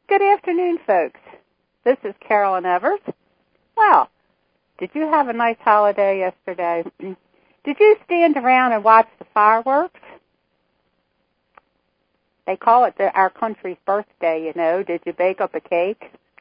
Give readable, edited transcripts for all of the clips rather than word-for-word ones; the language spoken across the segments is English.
Good afternoon, folks. This is Carolyn Evers. Well, did you have a nice holiday yesterday? Did you stand around and watch the fireworks? They call it our country's birthday, you know. Did you bake up a cake?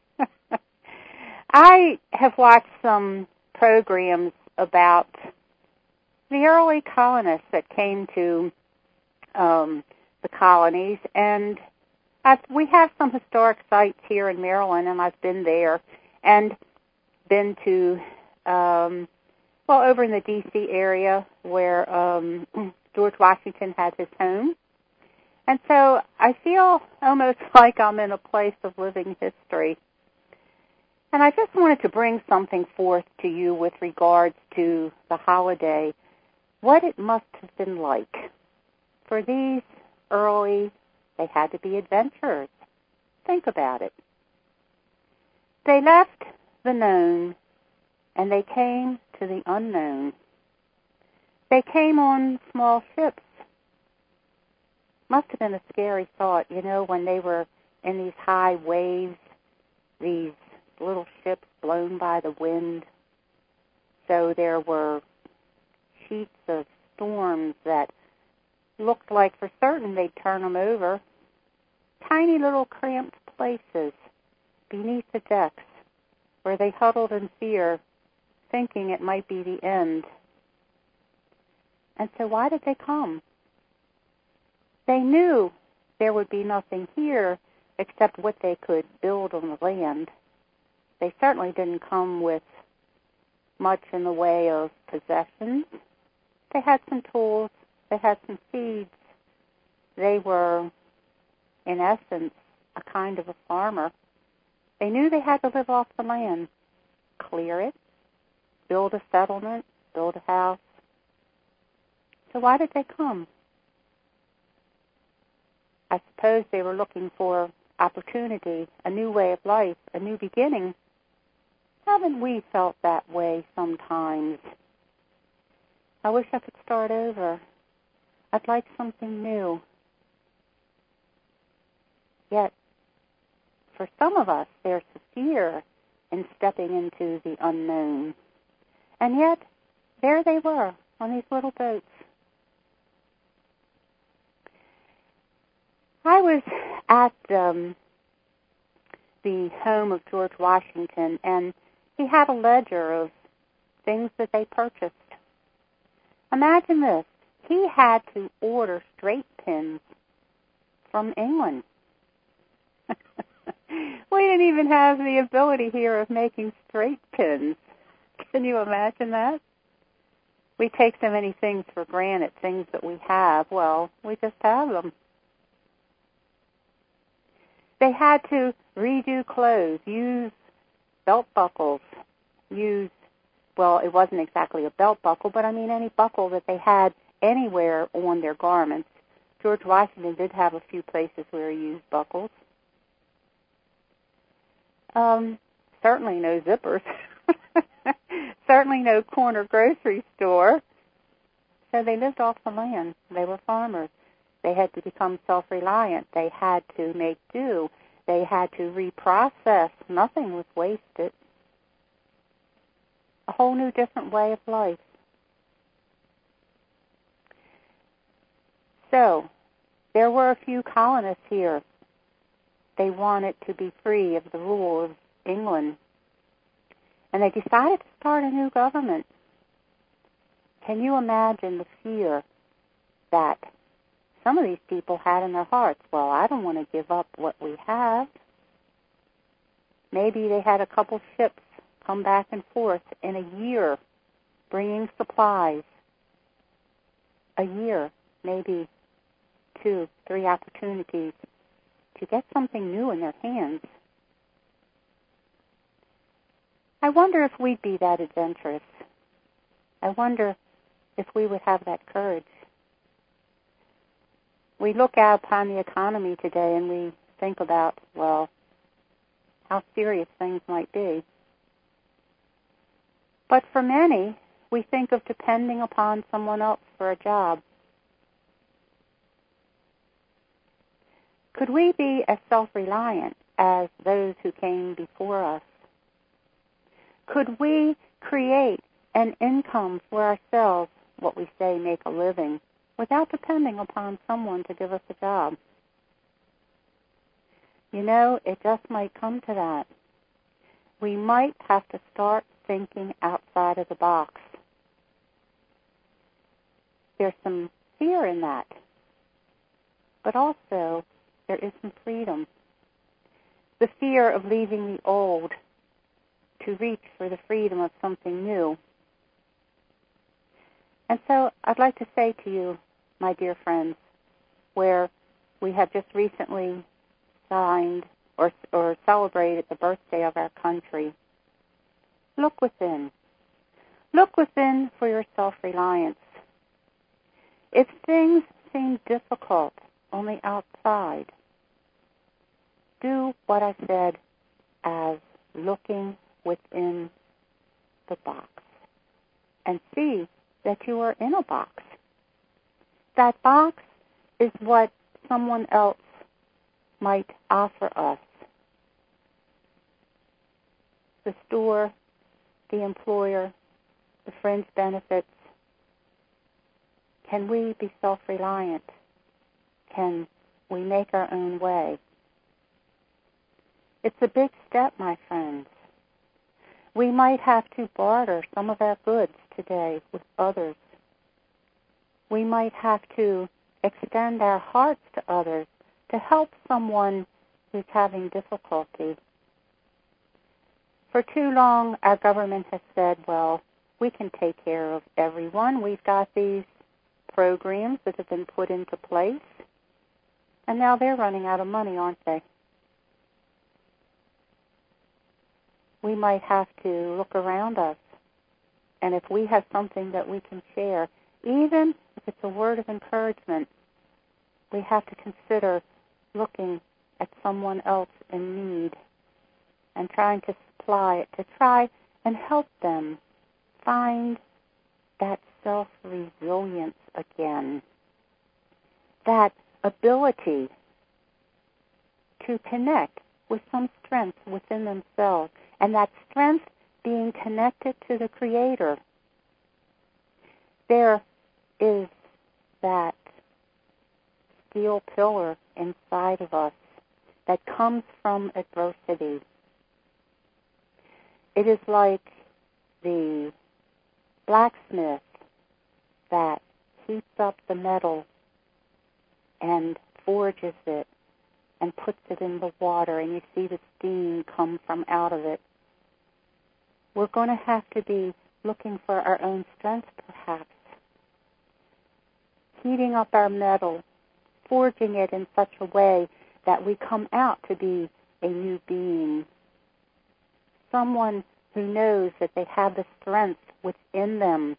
I have watched some programs about the early colonists that came to the colonies, and we have some historic sites here in Maryland, and I've been there and been to, over in the D.C. area where George Washington had his home. And so I feel almost like I'm in a place of living history. And I just wanted to bring something forth to you with regards to the holiday, what it must have been like. For these early, they had to be adventurers. Think about it. They left the known and they came to the unknown. They came on small ships. Must have been a scary thought, you know, when they were in these high waves, these little ships blown by the wind. So there were sheets of storms that looked like for certain they'd turn them over. Tiny little cramped places beneath the decks where they huddled in fear, thinking it might be the end. And so why did they come? They knew there would be nothing here except what they could build on the land. They certainly didn't come with much in the way of possessions. They had some tools. They had some seeds. They were, in essence, a kind of a farmer. They knew they had to live off the land, clear it, build a settlement, build a house. So why did they come? I suppose they were looking for opportunity, a new way of life, a new beginning. Haven't we felt that way sometimes? I wish I could start over. I'd like something new. Yet, for some of us, there's a fear in stepping into the unknown. And yet, there they were on these little boats. I was at the home of George Washington, and he had a ledger of things that they purchased. Imagine this. He had to order straight pins from England. We didn't even have the ability here of making straight pins. Can you imagine that? We take so many things for granted, things that we have. Well, we just have them. They had to redo clothes, use belt buckles, it wasn't exactly a belt buckle, but I mean any buckle that they had anywhere on their garments. George Washington did have a few places where he used buckles. Certainly no zippers. Certainly no corner grocery store. So they lived off the land. They were farmers. They had to become self-reliant. They had to make do. They had to reprocess. Nothing was wasted. A whole new different way of life. So, there were a few colonists here. They wanted to be free of the rule of England. And they decided to start a new government. Can you imagine the fear that some of these people had in their hearts? Well, I don't want to give up what we have. Maybe they had a couple ships come back and forth in a year, bringing supplies. A year, maybe 2, 3 opportunities to get something new in their hands. I wonder if we'd be that adventurous. I wonder if we would have that courage. We look out upon the economy today and we think about, how serious things might be. But for many, we think of depending upon someone else for a job. Could we be as self-reliant as those who came before us? Could we create an income for ourselves, what we say, make a living, without depending upon someone to give us a job? You know, it just might come to that. We might have to start thinking outside of the box. There's some fear in that, but also there is some freedom. The fear of leaving the old to reach for the freedom of something new. And so I'd like to say to you, my dear friends, where we have just recently signed or celebrated the birthday of our country, look within. Look within for your self-reliance. If things seem difficult only outside, do what I said as looking within the box and see that you are in a box. That box is what someone else might offer us. The store, the employer, the fringe benefits. Can we be self-reliant? Can we make our own way? It's a big step, my friends. We might have to barter some of our goods today with others. We might have to extend our hearts to others to help someone who's having difficulty. For too long, our government has said, well, we can take care of everyone. We've got these programs that have been put into place, and now they're running out of money, aren't they? We might have to look around us, and if we have something that we can share, even if it's a word of encouragement, we have to consider looking at someone else in need and trying to supply it, to try and help them find that self-resilience again, that ability to connect with some strength within themselves, and that strength being connected to the Creator. There is that steel pillar inside of us that comes from adversity. It is like the blacksmith that heats up the metal and forges it and puts it in the water, and you see the steam come from out of it. We're going to have to be looking for our own strength, perhaps, heating up our metal, forging it in such a way that we come out to be a new being, someone who knows that they have the strength within them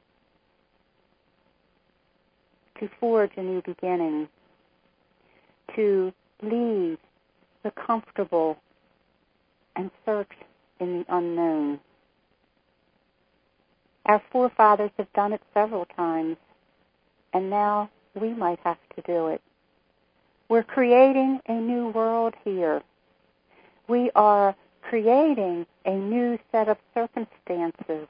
to forge a new beginning, to leave the comfortable and search in the unknown. Our forefathers have done it several times, and now we might have to do it. We're creating a new world here. We are creating a new set of circumstances.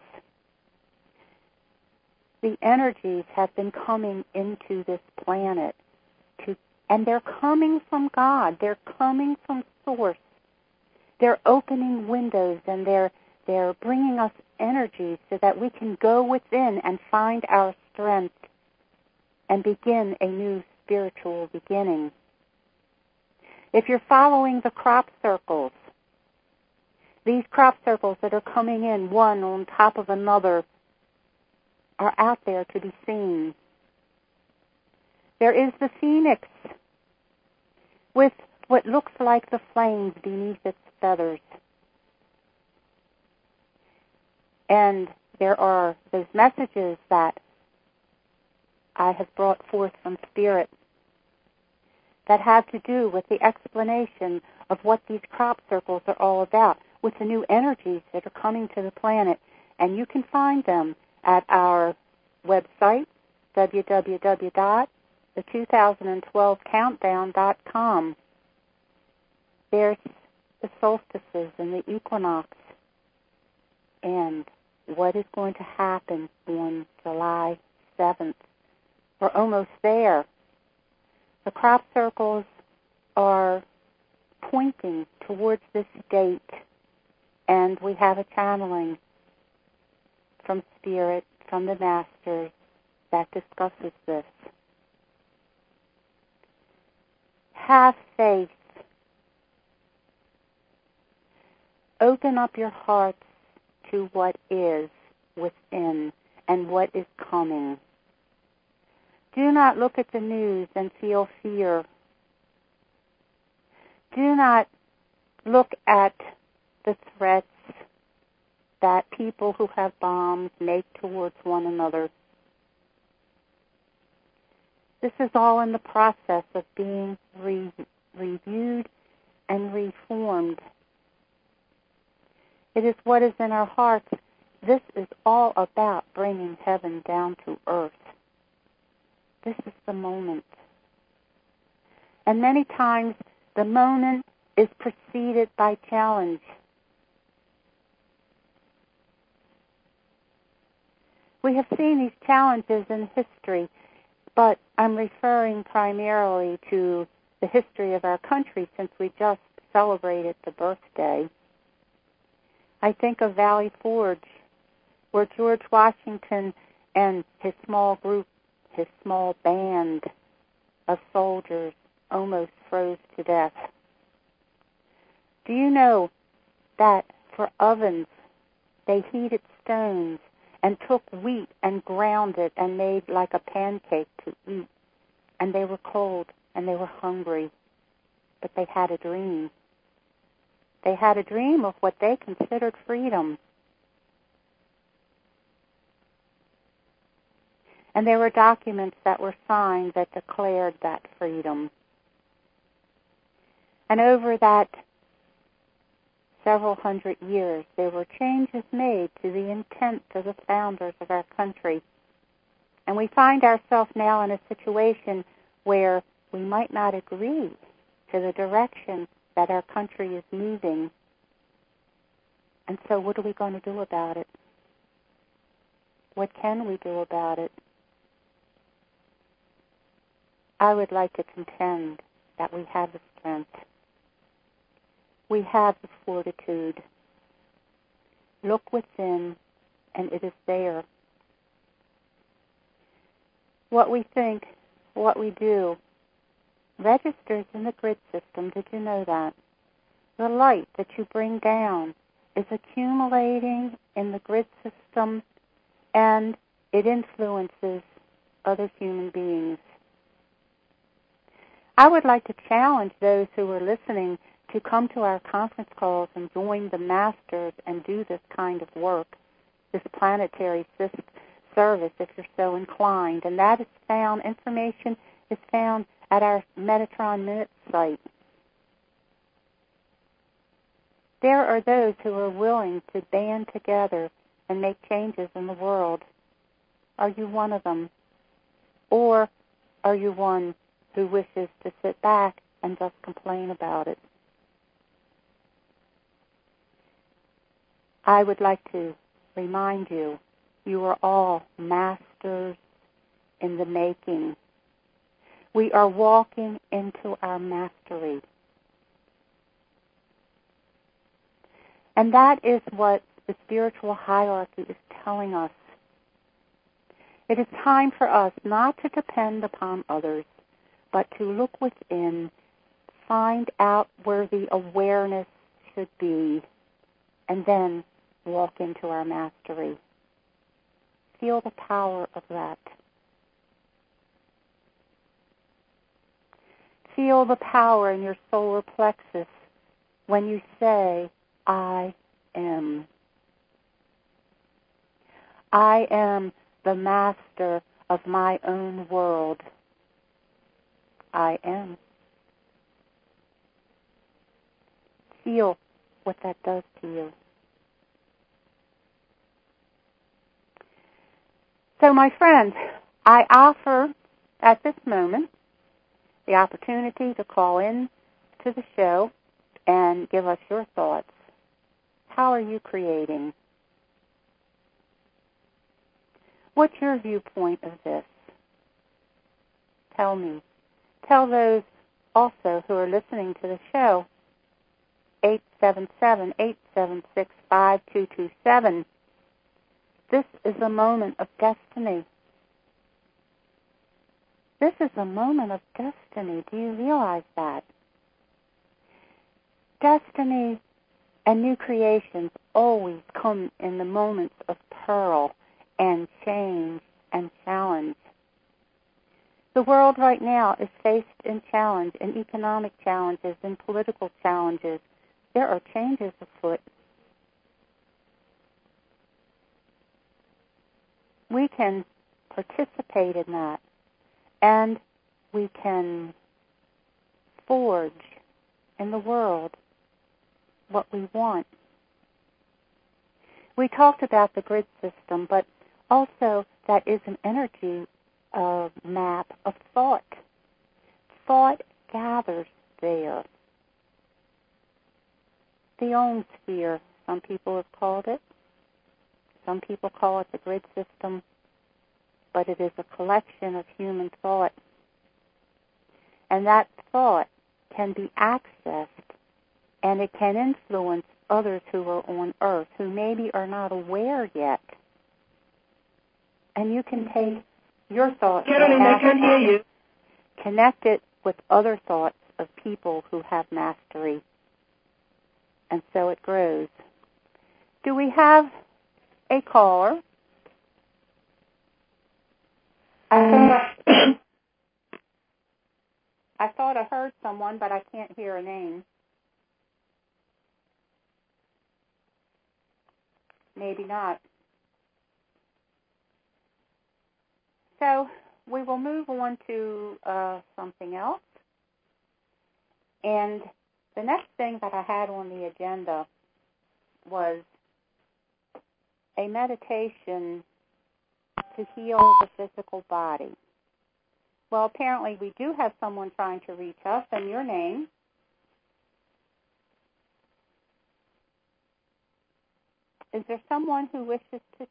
The energies have been coming into this planet, and they're coming from God. They're coming from Source. They're opening windows, and they're bringing us energy so that we can go within and find our strength and begin a new spiritual beginning. If you're following the crop circles, these crop circles that are coming in one on top of another are out there to be seen. There is the phoenix with what looks like the flames beneath its feathers. And there are those messages that I have brought forth from Spirit that have to do with the explanation of what these crop circles are all about, with the new energies that are coming to the planet. And you can find them at our website, www.the2012countdown.com. there's the solstices and the equinox, and what is going to happen on July 7th. We're almost there. The crop circles are pointing towards this date, and we have a channeling from Spirit, from the Masters, that discusses this. Have faith. Open up your hearts to what is within and what is coming. Do not look at the news and feel fear. Do not look at the threats that people who have bombs make towards one another. This is all in the process of being reviewed and reformed. It is what is in our hearts. This is all about bringing heaven down to earth. This is the moment. And many times the moment is preceded by challenge. We have seen these challenges in history, but I'm referring primarily to the history of our country since we just celebrated the birthday. I think of Valley Forge, where George Washington and his small group, his small band of soldiers almost froze to death. Do you know that for ovens, they heated stones and took wheat and ground it and made like a pancake to eat? And they were cold and they were hungry, but they had a dream. They had a dream of what they considered freedom. And there were documents that were signed that declared that freedom. And over that several hundred years, there were changes made to the intent of the founders of our country. And we find ourselves now in a situation where we might not agree to the direction that our country is moving. And so what are we going to do about it? What can we do about it? I would like to contend that we have the strength. We have the fortitude. Look within, and it is there. What we think, what we do, registers in the grid system. Did you know that? The light that you bring down is accumulating in the grid system, and it influences other human beings. I would like to challenge those who are listening to come to our conference calls and join the Masters and do this kind of work, this planetary service, if you're so inclined. And that is found, information is found at our Metatron Minute site. There are those who are willing to band together and make changes in the world. Are you one of them? Or are you one who wishes to sit back and just complain about it? I would like to remind you, you are all masters in the making. We are walking into our mastery. And that is what the spiritual hierarchy is telling us. It is time for us not to depend upon others, but to look within, find out where the awareness should be, and then walk into our mastery. Feel the power of that. Feel the power in your solar plexus when you say, I am. I am the master of my own world. I am. Feel what that does to you. So, my friends, I offer at this moment the opportunity to call in to the show and give us your thoughts. How are you creating? What's your viewpoint of this? Tell me. Tell those also who are listening to the show. 877-876-5227. This is a moment of destiny. This is a moment of destiny. Do you realize that? Destiny and new creations always come in the moments of peril and change and challenge. The world right now is faced in challenge, in economic challenges, in political challenges. There are changes afoot. We can participate in that, and we can forge in the world what we want. We talked about the grid system, but also that is an energy map of thought. Thought gathers there. The ionosphere, some people have called it. Some people call it the grid system, but it is a collection of human thought. And that thought can be accessed, and it can influence others who are on Earth who maybe are not aware yet. And you can take your thoughts and connect it with other thoughts of people who have mastery. And so it grows. Do we have a caller? I thought I heard someone, but I can't hear a name. Maybe not. So we will move on to something else. And the next thing that I had on the agenda was a meditation to heal the physical body. Well, apparently we do have someone trying to reach us, and your name? Is there someone who wishes to?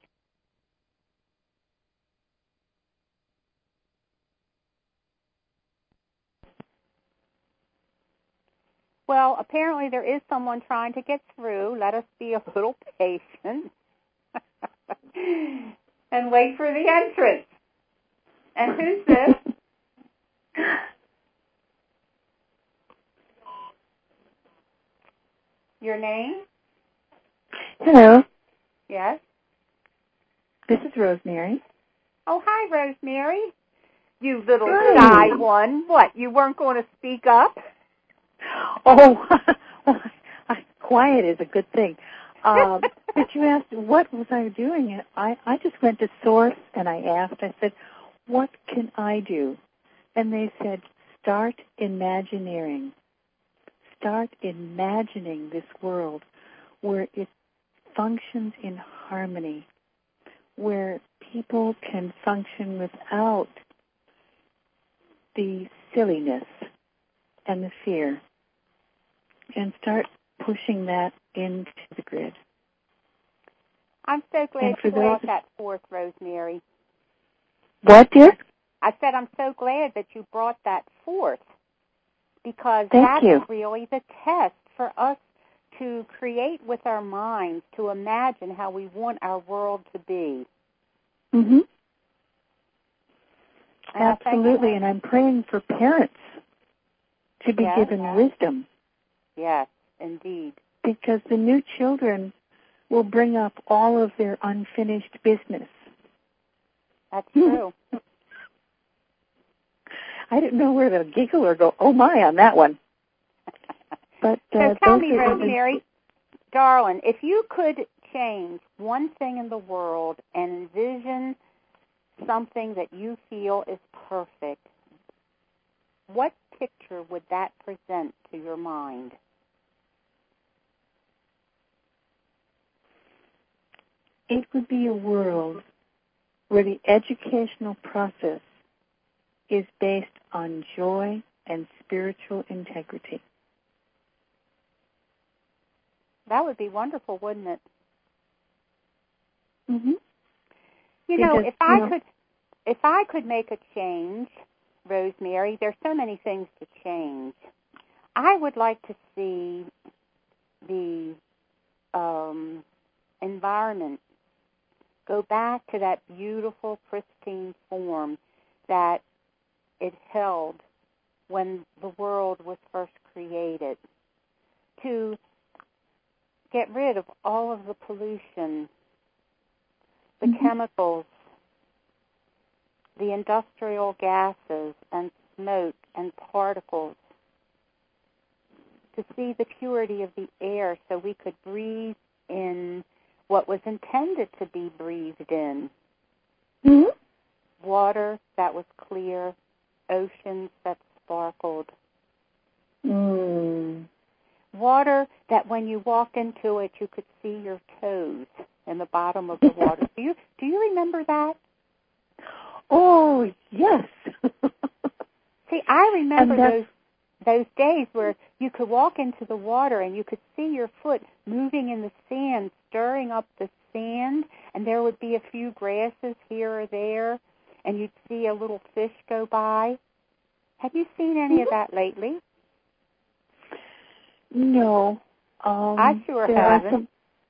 Well, apparently there is someone trying to get through. Let us be a little patient and wait for the entrance. And who's this? Your name? Hello. Yes? This is Rosemary. Oh, hi, Rosemary. You little Hi. shy one. What, you weren't going to speak up? Oh, quiet is a good thing. But you asked, what was I doing? I just went to Source and I asked, I said, what can I do? And they said, start imagineering. Start imagining this world where it functions in harmony, where people can function without the silliness and the fear, and start pushing that into the grid. I'm so glad you brought that forth, Rosemary. What, dear? I said I'm so glad that you brought that forth, because Thank you. That's really the test for us to create with our minds, to imagine how we want our world to be. Mm-hmm. And absolutely, and I'm praying for parents to be given wisdom. Yes, indeed. Because the new children will bring up all of their unfinished business. That's true. I didn't know where to giggle or go, oh my, on that one. But so tell me, Rosemary, darling, if you could change one thing in the world and envision something that you feel is perfect, what picture would that present to your mind? It would be a world where the educational process is based on joy and spiritual integrity. That would be wonderful, wouldn't it? Mhm. You know, if I could make a change, Rosemary, there's so many things to change. I would like to see the environment go back to that beautiful, pristine form that it held when the world was first created, to get rid of all of the pollution, the chemicals, the industrial gases and smoke and particles, to see the purity of the air so we could breathe in what was intended to be breathed in. Mm-hmm. Water that was clear, oceans that sparkled. Mm. Water that when you walked into it, you could see your toes in the bottom of the water. Do you remember that? Oh, yes. See, I remember those days where you could walk into the water and you could see your foot moving in the sand, stirring up the sand, and there would be a few grasses here or there, and you'd see a little fish go by. Have you seen any of that lately? No. I sure haven't.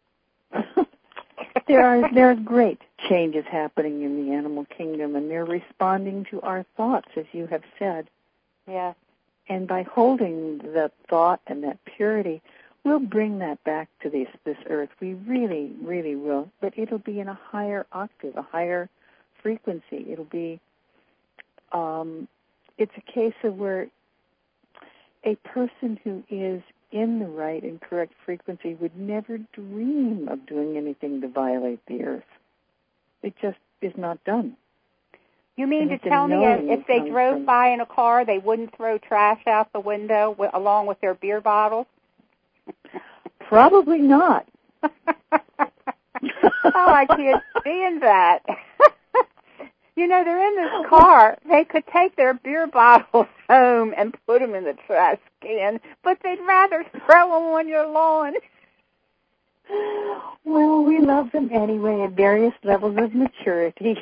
There are great changes happening in the animal kingdom, and they're responding to our thoughts, as you have said. Yes. And by holding that thought and that purity, we'll bring that back to this earth. We really, really will. But it'll be in a higher octave, a higher frequency. It'll be, it's a case of where a person who is in the right and correct frequency would never dream of doing anything to violate the earth. It just is not done. You mean to tell me if they drove by in a car, they wouldn't throw trash out the window along with their beer bottles? Probably not. I can't stand that. You know, they're in this car. They could take their beer bottles home and put them in the trash can, but they'd rather throw them on your lawn. Well, we love them anyway at various levels of maturity.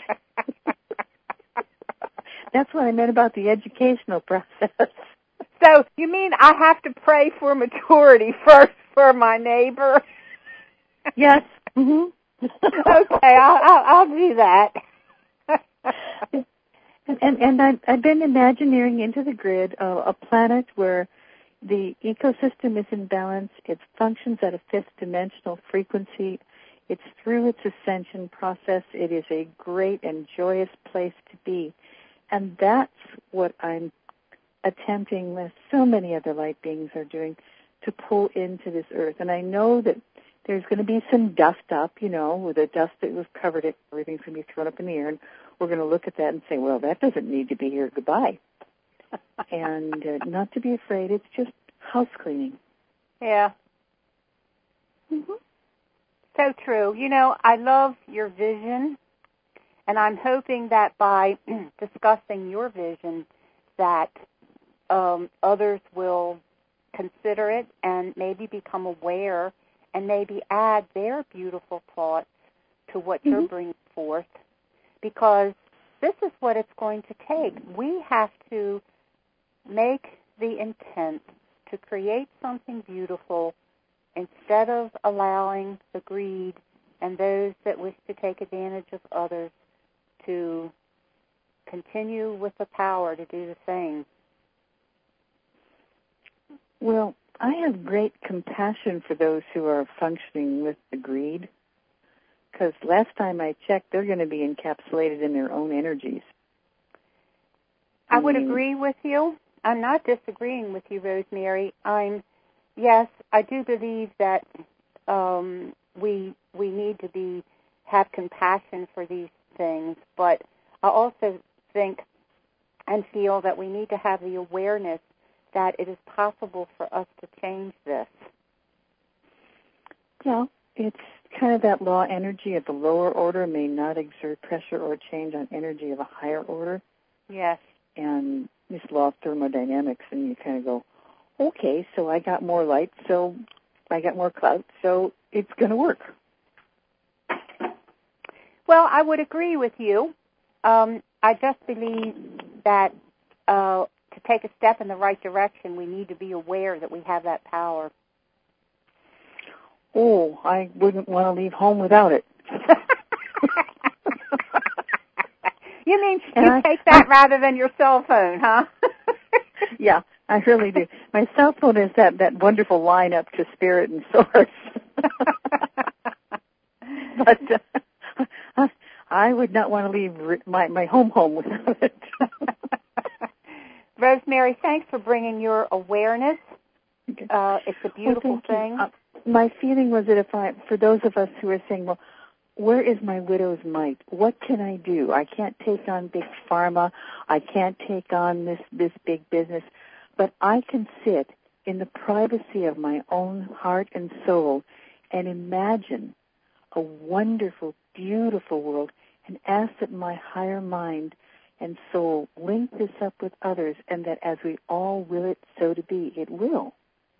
That's what I meant about the educational process. So, you mean I have to pray for maturity first for my neighbor? Yes. Mm-hmm. Okay, I'll do that. And I've been imagineering into the grid a planet where the ecosystem is in balance. It functions at a fifth dimensional frequency. It's through its ascension process. It is a great and joyous place to be. And that's what I'm attempting, with so many other light beings are doing, to pull into this earth. And I know that there's going to be some dust up, with the dust that was covered it, everything's going to be thrown up in the air, and we're going to look at that and say, well, that doesn't need to be here, goodbye. And not to be afraid, it's just house cleaning. Yeah. Mm-hmm. So true. I love your vision, and I'm hoping that by discussing your vision that others will consider it and maybe become aware and maybe add their beautiful thoughts to what you're bringing forth, because this is what it's going to take. We have to make the intent to create something beautiful instead of allowing the greed and those that wish to take advantage of others to continue with the power to do the same. Well, I have great compassion for those who are functioning with the greed, because last time I checked, they're going to be encapsulated in their own energies. I would agree with you. I'm not disagreeing with you, Rosemary. Yes, I do believe that we need to have compassion for these things, but I also think and feel that we need to have the awareness that it is possible for us to change this. Well, it's kind of that law, energy of the lower order may not exert pressure or change on energy of a higher order. Yes. And this law of thermodynamics, and you kind of go, okay, so I got more light, so I got more clout, so it's going to work. Well, I would agree with you. I just believe that to take a step in the right direction, we need to be aware that we have that power. Oh, I wouldn't want to leave home without it. You mean you take that rather than your cell phone, huh? Yeah, I really do. My cell phone is that wonderful line up to spirit and source. But I would not want to leave my home without it. Rosemary, thanks for bringing your awareness. Okay. It's a beautiful thing. My feeling was that for those of us who are saying, well, where is my widow's mite? What can I do? I can't take on big pharma. I can't take on this big business. But I can sit in the privacy of my own heart and soul and imagine a wonderful, beautiful world and ask that my higher mind and soul link this up with others, and that as we all will it so to be, it will.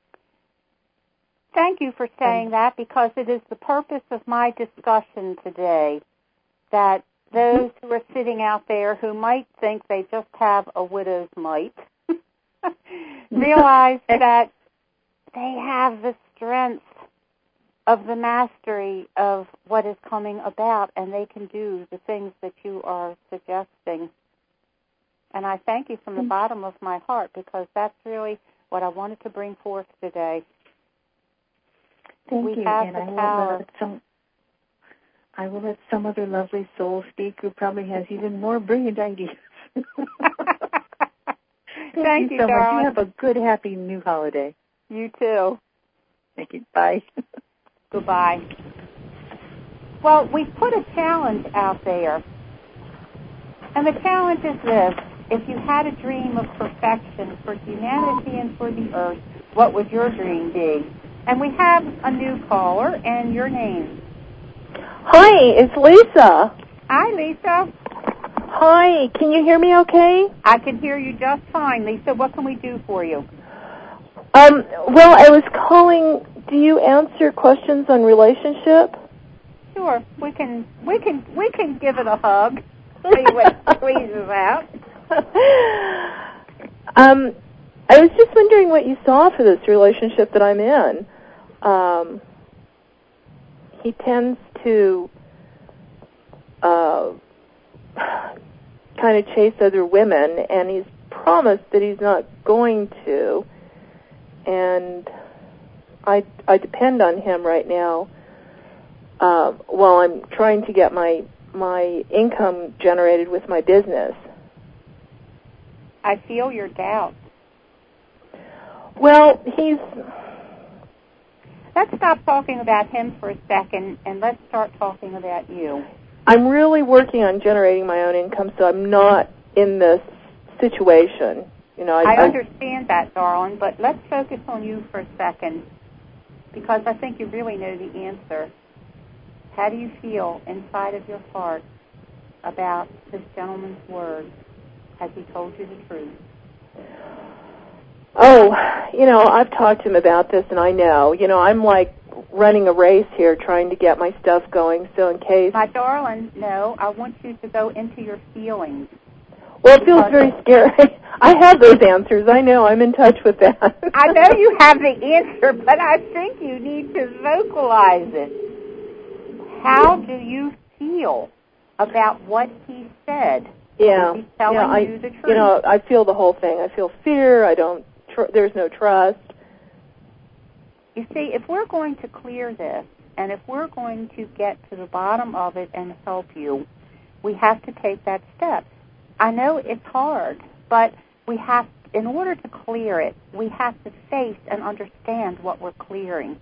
Thank you for saying that, because it is the purpose of my discussion today that those who are sitting out there who might think they just have a widow's mite realize that they have the strength of the mastery of what is coming about, and they can do the things that you are suggesting. And I thank you from the bottom of my heart, because that's really what I wanted to bring forth today. Thank we you, have and the power. I will let some other lovely soul speak who probably has even more brilliant ideas. Thank you so much. You have a good, happy new holiday. You too. Thank you. Bye. Goodbye. Well, we put a challenge out there, and the challenge is this. If you had a dream of perfection for humanity and for the earth, what would your dream be? And we have a new caller, and your name. Hi, it's Lisa. Hi, Lisa. Hi, can you hear me okay? I can hear you just fine, Lisa. What can we do for you? Well, I was calling, do you answer questions on relationship? Sure. We can give it a hug. See what squeezes out. I was just wondering what you saw for this relationship that I'm in. He tends to kind of chase other women, and he's promised that he's not going to. And I depend on him right now while I'm trying to get my income generated with my business. I feel your doubt. Well, Let's stop talking about him for a second, and let's start talking about you. I'm really working on generating my own income, so I'm not in this situation. You know, I understand that, darling, but let's focus on you for a second, because I think you really know the answer. How do you feel inside of your heart about this gentleman's words? Has he told you the truth? Oh, you know, I've talked to him about this, and I know. You know, I'm like running a race here trying to get my stuff going, so in case... My darling, no, I want you to go into your feelings. Well, it feels very scary. I have those answers. I know. I'm in touch with that. I know you have the answer, but I think you need to vocalize it. How do you feel about what he said? Yeah. He's telling you the truth. You know, I feel the whole thing. I feel fear. There's no trust. You see, if we're going to clear this, and if we're going to get to the bottom of it and help you, we have to take that step. I know it's hard, but in order to clear it, we have to face and understand what we're clearing.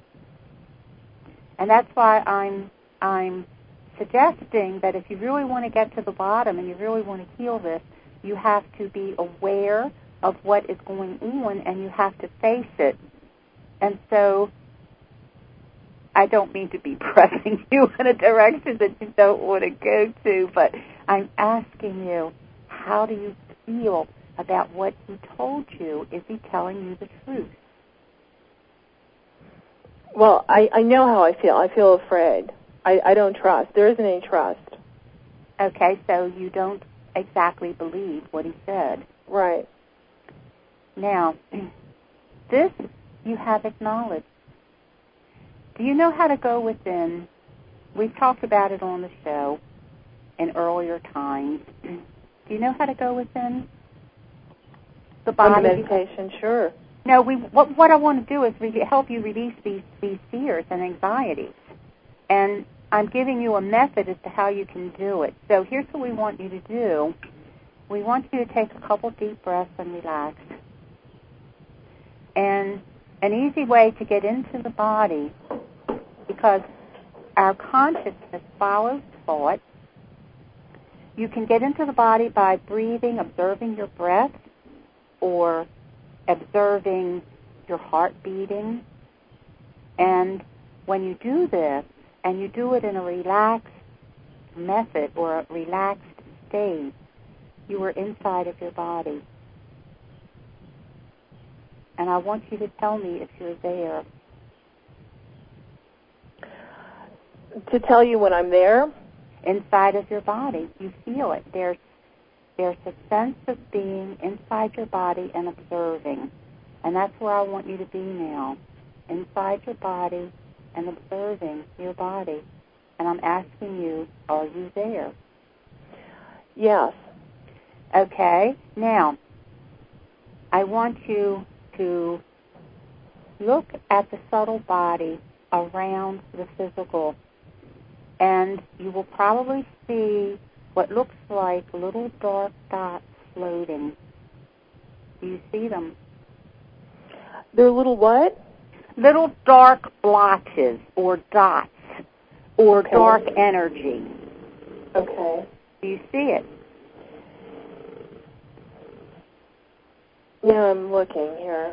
And that's why I'm suggesting that if you really want to get to the bottom and you really want to heal this, you have to be aware of what is going on, and you have to face it. And so I don't mean to be pressing you in a direction that you don't want to go to, but I'm asking you, how do you feel about what he told you? Is he telling you the truth? Well, I know how I feel. I feel afraid. I don't trust. There isn't any trust. Okay, so you don't exactly believe what he said. Right. Now, this you have acknowledged. Do you know how to go within? We've talked about it on the show in earlier times. Do you know how to go within the body? Under meditation, sure. No, what I want to do is help you release these fears and anxieties. And I'm giving you a method as to how you can do it. So here's what we want you to do. We want you to take a couple deep breaths and relax. And an easy way to get into the body, because our consciousness follows thought, you can get into the body by breathing, observing your breath, or observing your heart beating. And when you do this, and you do it in a relaxed method or a relaxed state, you are inside of your body. And I want you to tell me if you're there. To tell you when I'm there? Inside of your body. You feel it. There's a sense of being inside your body and observing. And that's where I want you to be now. Inside your body and observing your body. And I'm asking you, are you there? Yes. Okay. Now, I want you to look at the subtle body around the physical, and you will probably see what looks like little dark dots floating. Do you see them? They're little what? Little dark blotches or dots or dark energy. Okay. Do you see it? Yeah, I'm looking here.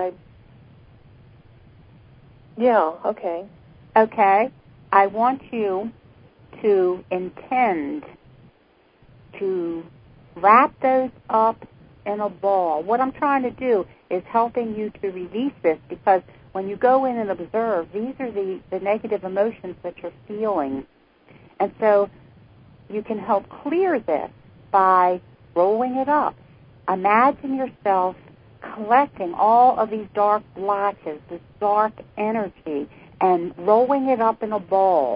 Yeah, okay. Okay. I want you to intend to wrap those up in a ball. What I'm trying to do is helping you to release this, because when you go in and observe, these are the negative emotions that you're feeling. And so you can help clear this by rolling it up. Imagine yourself collecting all of these dark blotches, this dark energy, and rolling it up in a ball.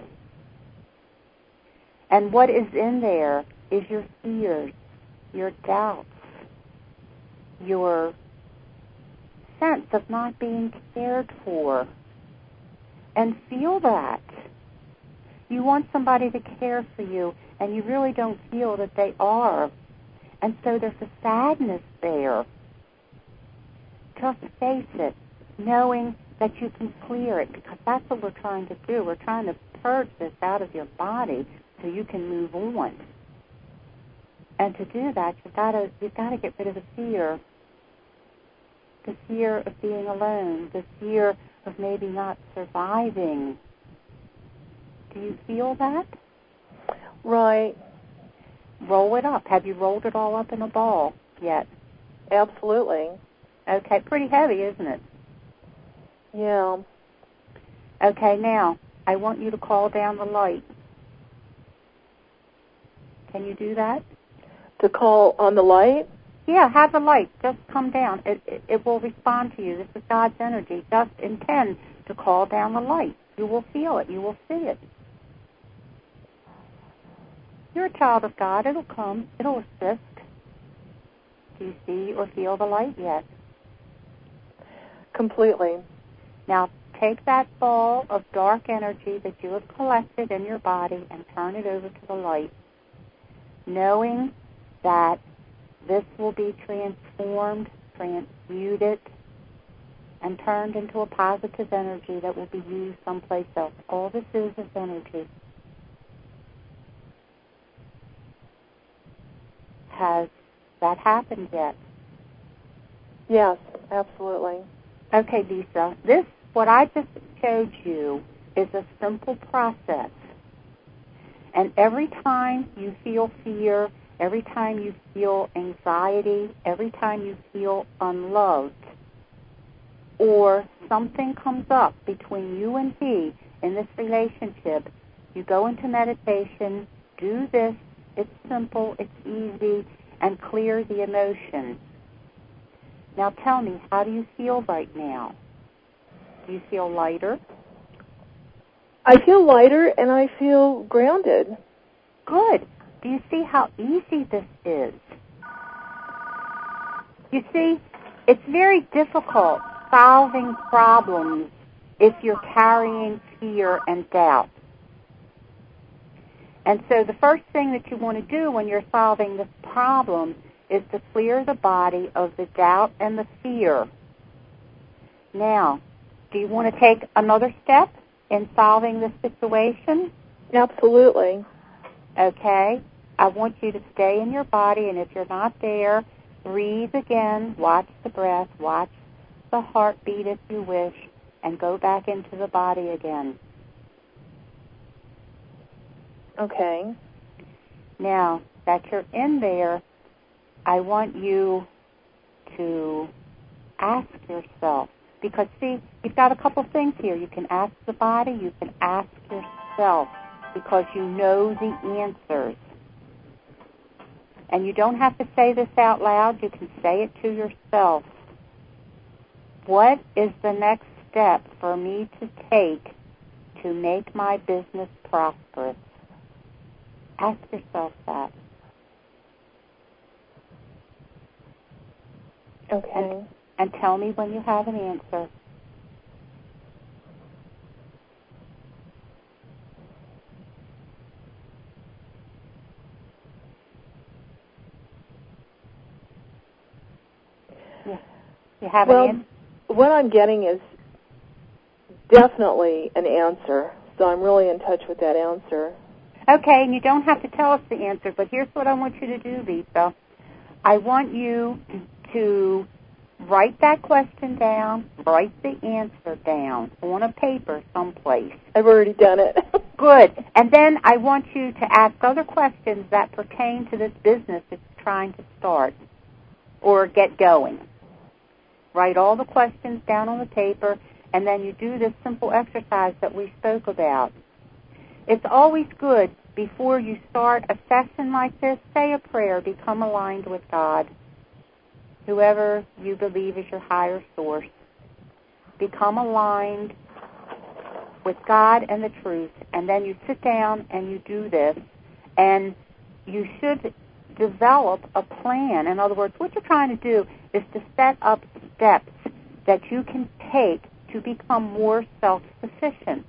And what is in there is your fears, your doubts, your sense of not being cared for. And feel that. You want somebody to care for you, and you really don't feel that they are. And so there's a sadness there. Just face it, knowing that you can clear it, because that's what we're trying to do. We're trying to purge this out of your body so you can move on. And to do that, you've got to get rid of the fear of being alone, the fear of maybe not surviving. Do you feel that? Right. Roll it up. Have you rolled it all up in a ball yet? Absolutely. Okay, pretty heavy, isn't it? Yeah. Okay, now, I want you to call down the light. Can you do that? To call on the light? Yeah, have the light just come down. It will respond to you. This is God's energy. Just intend to call down the light. You will feel it. You will see it. You're a child of God. It'll come. It'll assist. Do you see or feel the light yet? Completely. Now, take that ball of dark energy that you have collected in your body and turn it over to the light, knowing that this will be transformed, transmuted, and turned into a positive energy that will be used someplace else. All this is energy. Has that happened yet? Yes, absolutely. Okay, Lisa, what I just showed you is a simple process. And every time you feel fear, every time you feel anxiety, every time you feel unloved, or something comes up between you and he in this relationship, you go into meditation, do this, it's simple, it's easy, and clear the emotion. Now tell me, how do you feel right now? Do you feel lighter? I feel lighter and I feel grounded. Good. Do you see how easy this is? You see, it's very difficult solving problems if you're carrying fear and doubt. And so the first thing that you want to do when you're solving this problem is to clear the body of the doubt and the fear. Now, do you want to take another step in solving this situation? Absolutely. Okay. I want you to stay in your body, and if you're not there, breathe again, watch the breath, watch the heartbeat if you wish, and go back into the body again. Okay. Now that you're in there, I want you to ask yourself, because see, you've got a couple things here. You can ask the body, you can ask yourself, because you know the answers. And you don't have to say this out loud, you can say it to yourself. What is the next step for me to take to make my business prosperous? Ask yourself that. Okay. And tell me when you have an answer. Yeah. You have an answer? What I'm getting is definitely an answer, so I'm really in touch with that answer. Okay, and you don't have to tell us the answer, but here's what I want you to do, Lisa. I want you to write that question down, write the answer down on a paper someplace. I've already done it. Good. And then I want you to ask other questions that pertain to this business that you're trying to start or get going. Write all the questions down on the paper, and then you do this simple exercise that we spoke about. It's always good before you start a session like this, say a prayer, become aligned with God, whoever you believe is your higher source. Become aligned with God and the truth, and then you sit down and you do this, and you should develop a plan. In other words, what you're trying to do is to set up steps that you can take to become more self-sufficient.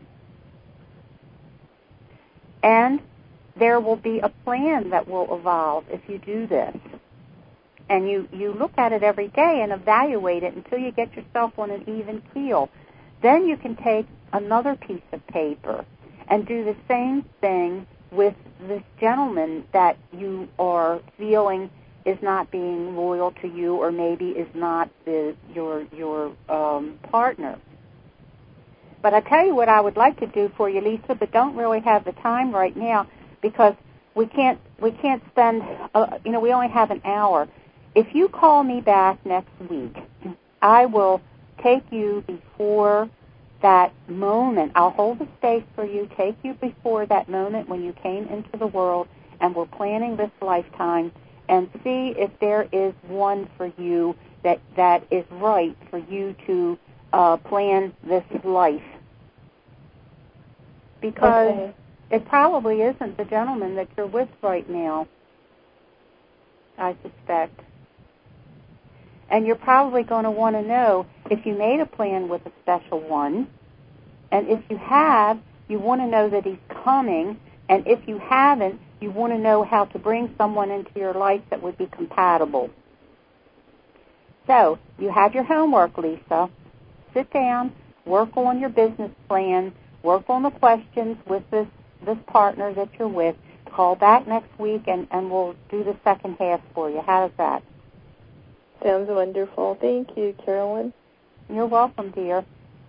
And there will be a plan that will evolve if you do this. And you look at it every day and evaluate it until you get yourself on an even keel. Then you can take another piece of paper and do the same thing with this gentleman that you are feeling is not being loyal to you, or maybe is not your partner. But I tell you what I would like to do for you, Lisa, but don't really have the time right now because we can't spend. We only have an hour. If you call me back next week, I will take you before that moment. I'll hold the space for you, take you before that moment when you came into the world and we're planning this lifetime, and see if there is one for you that is right for you to plan this life. Because it probably isn't the gentleman that you're with right now, I suspect. And you're probably going to want to know if you made a plan with a special one. And if you have, you want to know that he's coming. And if you haven't, you want to know how to bring someone into your life that would be compatible. So, you have your homework, Lisa. Sit down, work on your business plan, work on the questions with this partner that you're with. Call back next week and we'll do the second half for you. How does that? Sounds wonderful. Thank you, Carolyn. You're welcome, dear.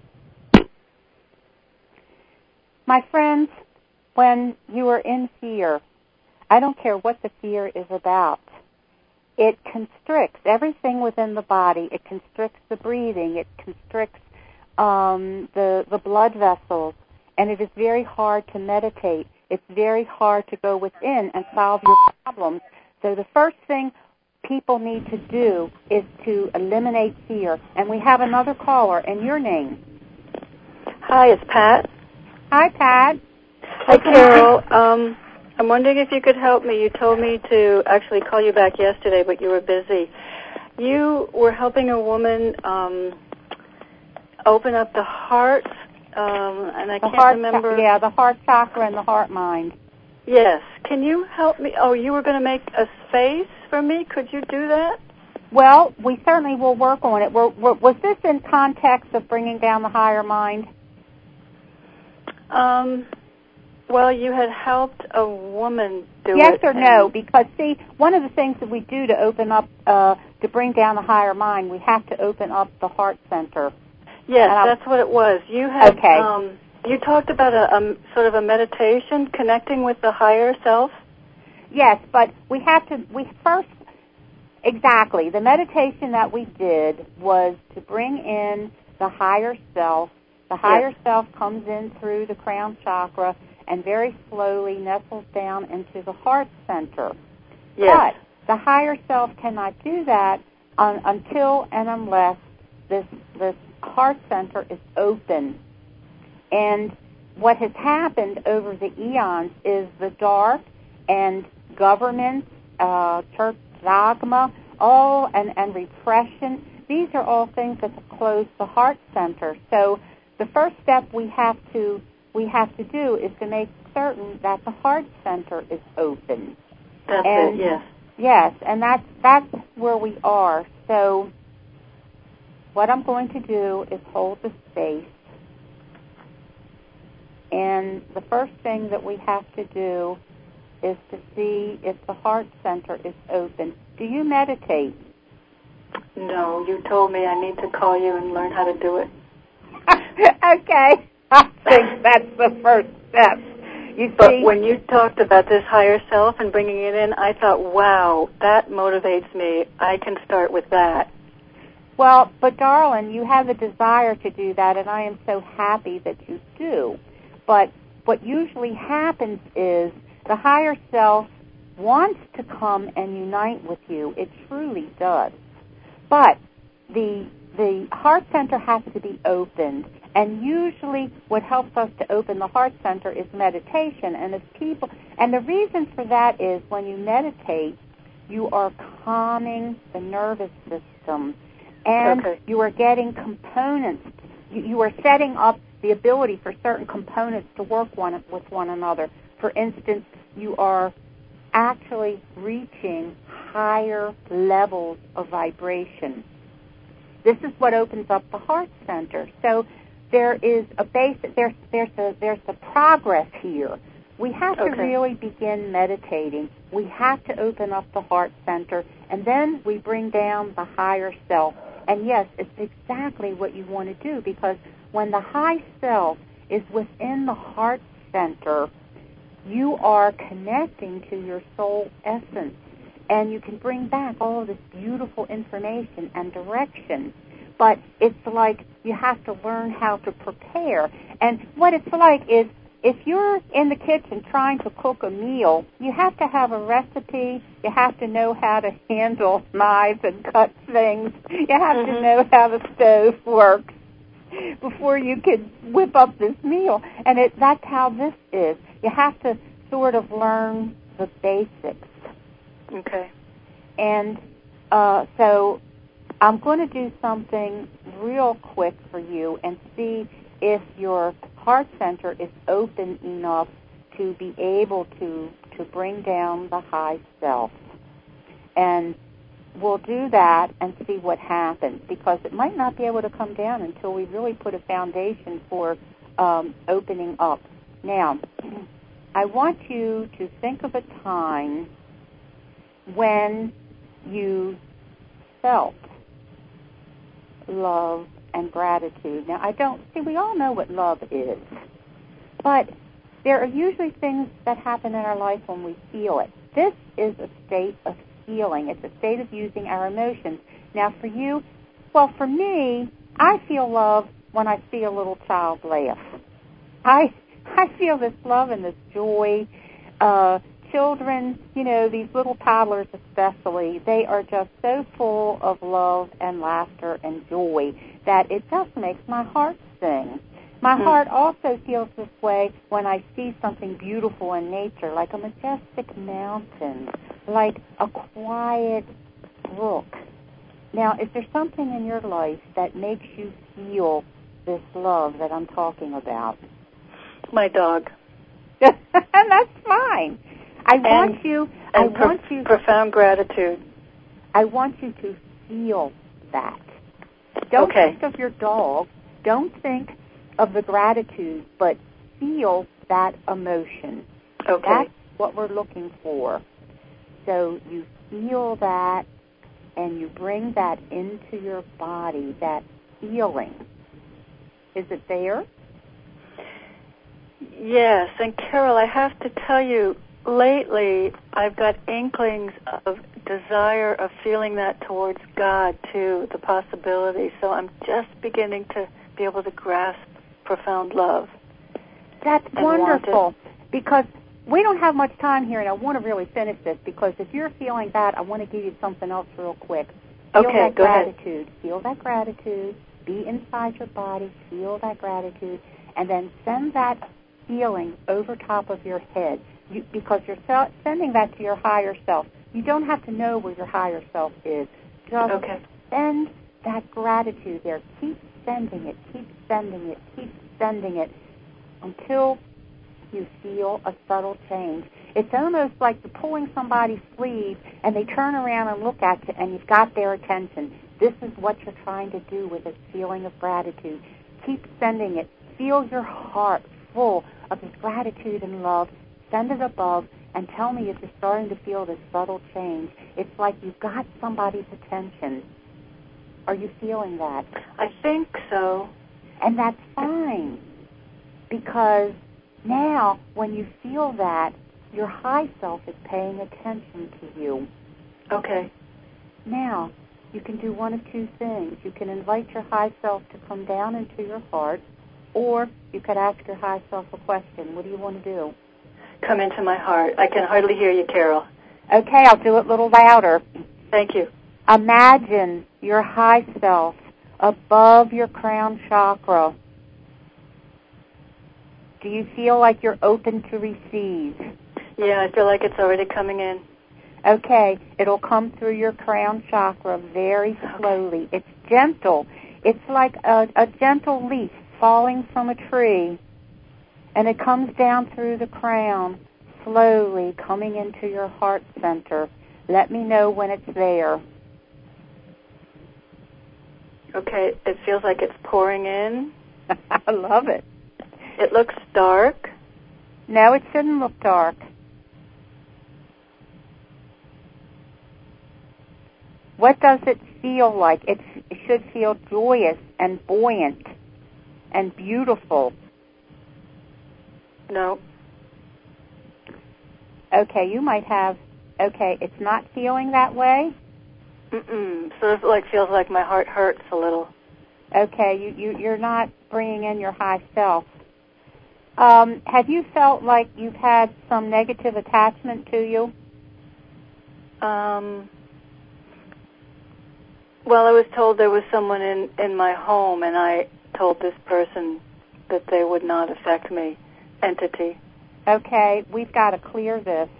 My friends, when you are in fear, I don't care what the fear is about, it constricts everything within the body. It constricts the breathing. It constricts the blood vessels, and it is very hard to meditate. It's very hard to go within and solve your problems. So the first thing people need to do is to eliminate fear. And we have another caller, and your name? Hi, it's Pat. Hi, Pat. Hi, Carol. I'm wondering if you could help me. You told me to actually call you back yesterday, but you were busy. You were helping a woman open up the heart, and I can't remember. Yeah, the heart chakra and the heart mind. Yes. Can you help me? Oh, you were going to make a space for me? Could you do that? Well, we certainly will work on it. Was this in context of bringing down the higher mind? Well, you had helped a woman do it. Yes or no? Because, see, one of the things that we do to open up, to bring down the higher mind, we have to open up the heart center. Yes, that's what it was. You had, okay. You talked about a sort of a meditation, connecting with the higher self? Yes, but we first, exactly, the meditation that we did was to bring in the higher self. The higher self comes in through the crown chakra and very slowly nestles down into the heart center. Yes. But the higher self cannot do that until and unless this heart center is open. And what has happened over the eons is the dark and government, church dogma, and repression, these are all things that have closed the heart center. So the first step we have to do is to make certain that the heart center is open. That's it, yes. Yes, and that's where we are. So what I'm going to do is hold the space. And the first thing that we have to do is to see if the heart center is open. Do you meditate? No, you told me I need to call you and learn how to do it. Okay. I think that's the first step. But when you talked about this higher self and bringing it in, I thought, wow, that motivates me. I can start with that. Well, but darling, you have a desire to do that, and I am so happy that you do. But what usually happens is the higher self wants to come and unite with you. It truly does. But the heart center has to be opened. And usually what helps us to open the heart center is meditation. And the reason for that is when you meditate, you are calming the nervous system. And you are getting components. You are setting up the ability for certain components to work with one another. For instance, you are actually reaching higher levels of vibration. This is what opens up the heart center. So there is a basic, there's the progress here. We have to really begin meditating. We have to open up the heart center, and then we bring down the higher self. And yes, it's exactly what you want to do, because when the high self is within the heart center, you are connecting to your soul essence, and you can bring back all of this beautiful information and direction. But it's like you have to learn how to prepare. And what it's like is if you're in the kitchen trying to cook a meal, you have to have a recipe. You have to know how to handle knives and cut things. You have to know how the stove works before you can whip up this meal. And that's how this is. You have to sort of learn the basics. Okay. And so I'm going to do something real quick for you and see if your heart center is open enough to be able to bring down the high self. And we'll do that and see what happens, because it might not be able to come down until we really put a foundation for opening up. Now, I want you to think of a time when you felt love and gratitude. Now, we all know what love is, but there are usually things that happen in our life when we feel it. This is a state of feeling. It's a state of using our emotions. Now, for you, well, for me, I feel love when I see a little child laugh. I feel this love and this joy. Children, these little toddlers especially, they are just so full of love and laughter and joy that it just makes my heart sing. My heart also feels this way when I see something beautiful in nature, like a majestic mountain, like a quiet brook. Now, is there something in your life that makes you feel this love that I'm talking about? My dog. And that's fine. I want you profound gratitude. I want you to feel that. Don't think of your dog. Don't think of the gratitude, but feel that emotion. Okay. That's what we're looking for. So you feel that, and you bring that into your body, that feeling. Is it there? Yes, and Carol, I have to tell you, lately I've got inklings of desire of feeling that towards God too, the possibility. So I'm just beginning to be able to grasp profound love. That's wonderful, because we don't have much time here, and I want to really finish this, because if you're feeling that, I want to give you something else real quick. Feel that gratitude. Feel that gratitude. Be inside your body. Feel that gratitude. And then send that feeling over top of your head, because you're sending that to your higher self. You don't have to know where your higher self is. Just send that gratitude there. Keep sending it. Keep sending it. Keep sending it until you feel a subtle change. It's almost like you're pulling somebody's sleeve and they turn around and look at you and you've got their attention. This is what you're trying to do with this feeling of gratitude. Keep sending it. Feel your heart full of this gratitude and love. Send it above and tell me if you're starting to feel this subtle change. It's like you've got somebody's attention. Are you feeling that? I think so. And that's fine, because now when you feel that, your high self is paying attention to you. Okay. Now, you can do one of two things. You can invite your high self to come down into your heart, or you could ask your high self a question. What do you want to do? Come into my heart. I can hardly hear you, Carol. Okay, I'll do it a little louder. Thank you. Imagine your high self above your crown chakra. Do you feel like you're open to receive? Yeah, I feel like it's already coming in. Okay, it'll come through your crown chakra very slowly. It's gentle. It's like a gentle leaf falling from a tree, and it comes down through the crown, slowly coming into your heart center. Let me know when it's there. Okay, it feels like it's pouring in. I love it. It looks dark. No, it shouldn't look dark. What does it feel like? It should feel joyous and buoyant and beautiful. No. Okay, you might have, it's not feeling that way? So it feels like my heart hurts a little. Okay, you're not bringing in your high self. Have you felt like you've had some negative attachment to you? Well, I was told there was someone in my home, and I told this person that they would not affect me, entity. Okay, we've got to clear this.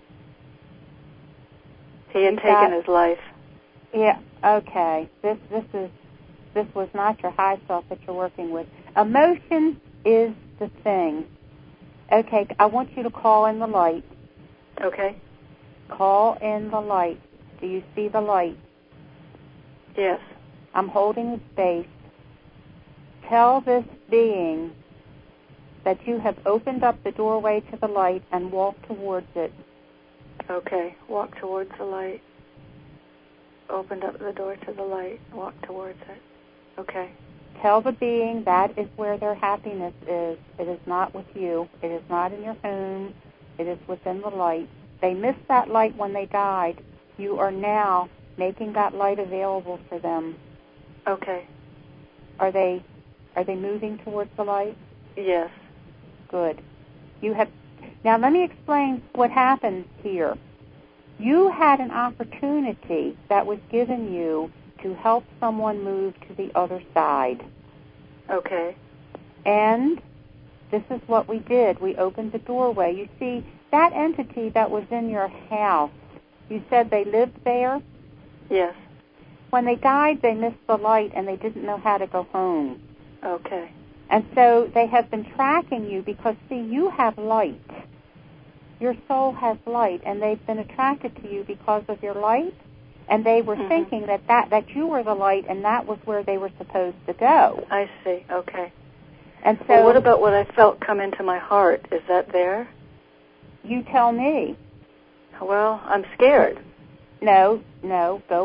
He had taken his life. Yeah, okay. This was not your high self that you're working with. Emotion is the thing. Okay, I want you to call in the light. Okay. Call in the light. Do you see the light? Yes. I'm holding the space. Tell this being that you have opened up the doorway to the light and walk towards it. Okay. Walk towards the light. Opened up the door to the light. Walk towards it. Okay. Tell the being that is where their happiness is. It is not with you. It is not in your home. It is within the light. They missed that light when they died. You are now making that light available for them. Okay. Are they Are they moving towards the light? Yes. Good. Now let me explain what happened here. You had an opportunity that was given you to help someone move to the other side. Okay. And this is what we did. We opened the doorway. You see, that entity that was in your house, you said they lived there? Yes. When they died, they missed the light and they didn't know how to go home. Okay. And so they have been tracking you because, see, you have light. Your soul has light, and they've been attracted to you because of your light, and they were thinking that you were the light, and that was where they were supposed to go. I see. Okay. And so, well, what about what I felt come into my heart? Is that there? You tell me. Well, I'm scared. No. Go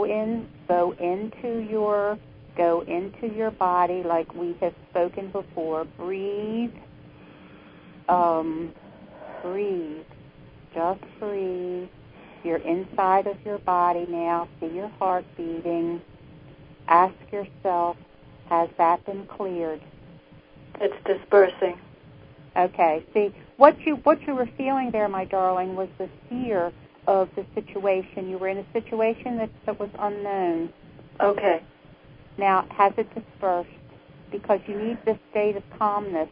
into your body like we have spoken before. Breathe. Breathe. Just breathe. You're inside of your body now. See your heart beating. Ask yourself, has that been cleared? It's dispersing. Okay. See, what you were feeling there, my darling, was the fear of the situation. You were in a situation that was unknown. Okay. Now, has it dispersed? Because you need this state of calmness.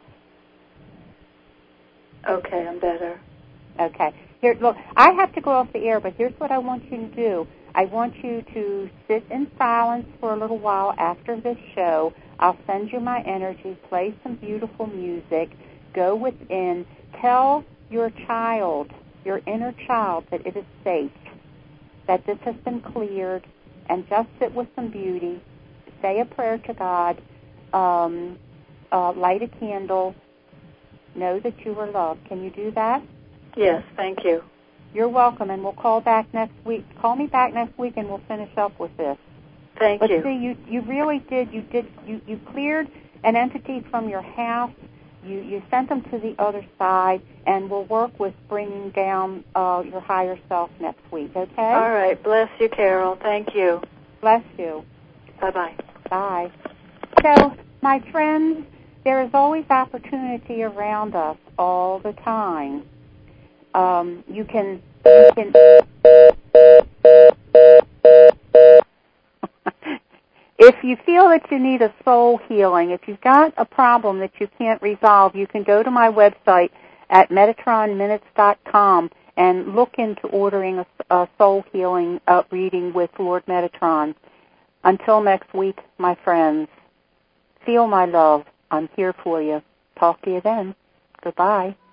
Okay, I'm better. Okay. Here, look, I have to go off the air, but here's what I want you to do. I want you to sit in silence for a little while after this show. I'll send you my energy, play some beautiful music, go within, tell your child, your inner child, that it is safe, that this has been cleared, and just sit with some beauty, say a prayer to God, light a candle, know that you are loved. Can you do that? Yes, thank you. You're welcome, and we'll call back next week. Call me back next week, and we'll finish up with this. Thank you. But see, you really did. You cleared an entity from your house. You sent them to the other side, and we'll work with bringing down your higher self next week. Okay? All right. Bless you, Carol. Thank you. Bless you. Bye-bye. Bye. So, my friends, there is always opportunity around us all the time. You can if you feel that you need a soul healing, if you've got a problem that you can't resolve, you can go to my website at metatronminutes.com and look into ordering a soul healing reading with Lord Metatron. Until next week, my friends, feel my love. I'm here for you. Talk to you then. Goodbye.